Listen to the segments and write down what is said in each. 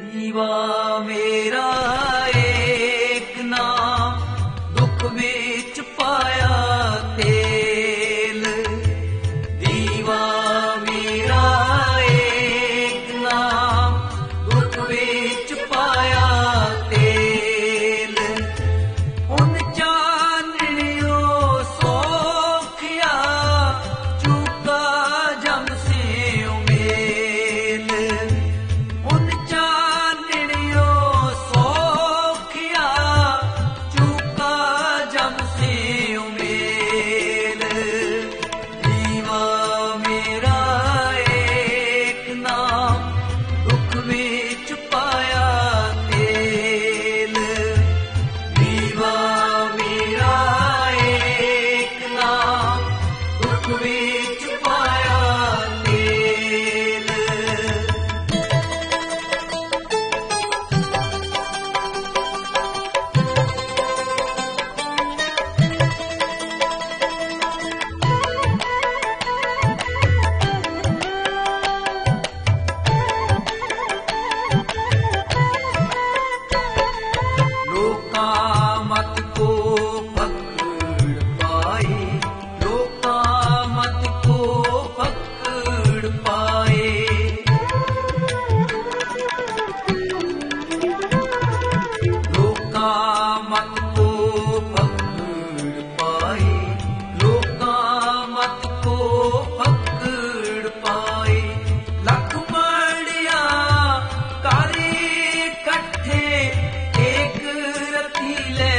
दीवा मेरा एक नाम दुख विच पाया तेल। दीवा मेरा एक नाम दुख विच पाया तेल। उन चांदनियो सोखिया चुका जम से उमेल। उन चांदनियो सोखिया चुका जम से उमेल। दीवा मेरा एक नाम दुख विच पाया तेल। दीवा मेरा एक नाम दुख विच पाया तेल। लोका मत को पकड़ पाए, लोका मत को पकड़ पाए। लोका मत को पकड़ पाए, लोका मत को पकड़ पाए। लख मड़िया कारी कट्ठे एक रतीले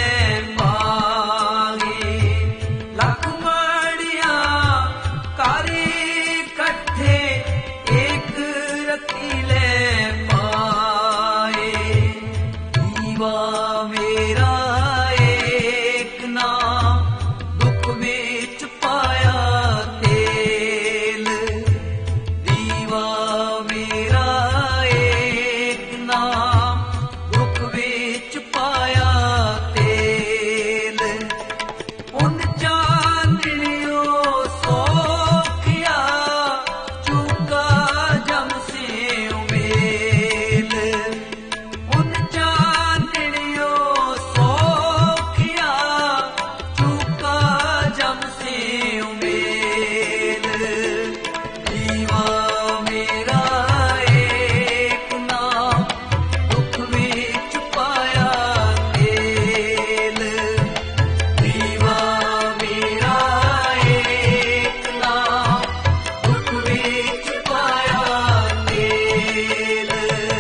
पाए। लख मड़िया कारी कट्ठे एक रतीले पाए। दीवा मेरा एक नाम दुख विच पाया तेल। दीवा मेरा एक नाम दुख विच पाया तेल। उन चांदनियो सोखिया चुका जम से उमेल। उन चांदनियो सोखिया चुका जम से उमेल। दीवा मेरा एक नाम दुख विच पाया तेल। दीवा मेरा एक नाम दुख विच पाया तेल।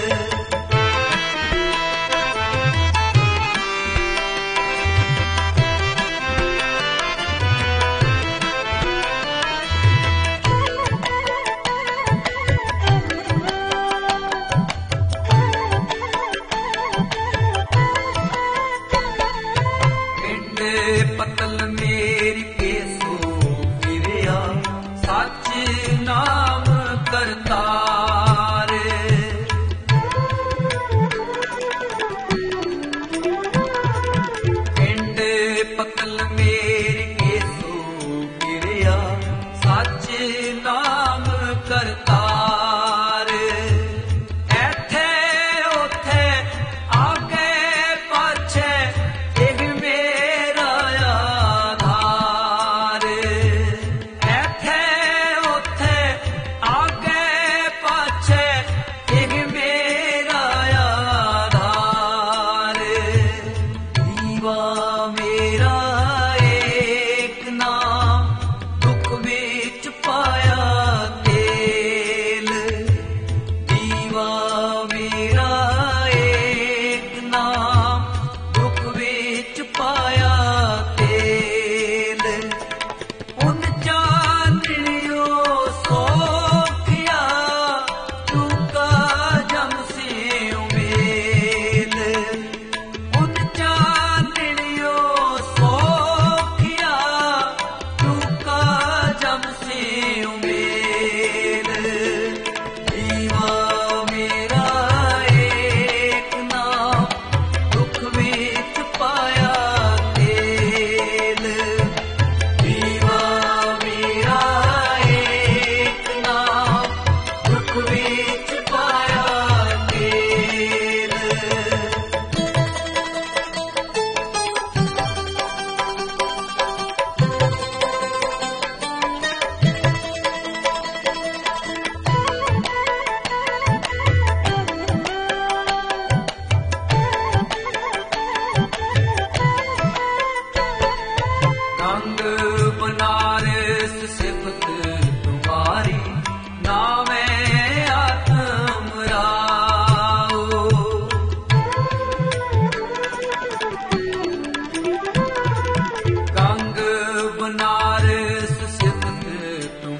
पिंड पतल मेरी केसो फिरिया सच नाम करतार। पिंड पतल मेरी केसो फिरिया सच नाम करतार। एथे ओथे आगे पाछे एह मेरा आधार। एथे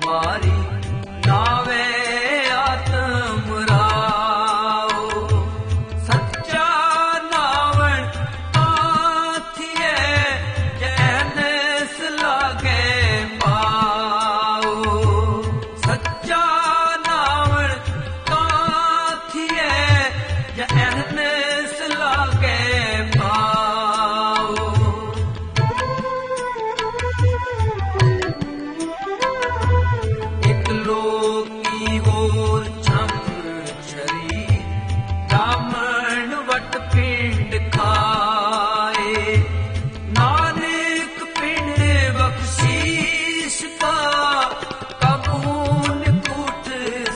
मारी नावे आत्म राओ सच्चा नावण ताथिए जैनस लागे पाओ सच्चा नावण ताथिए जैनस लागे पाओ एक लोकी होर छम छरी ब्राह्मण वट पिंड खाए नानक पिंड बख्शीश का कबूल कूट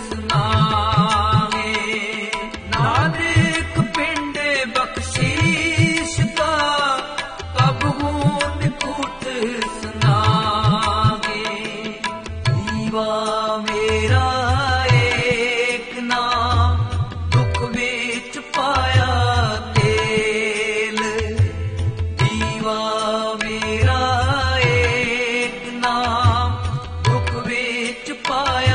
सुनाए नानक पिंड बख्शीश का कबूल कूट सुनाए दीवा मेरा एक नाम दुख विच पाया तेल दीवा मेरा एक नाम दुख विच पाया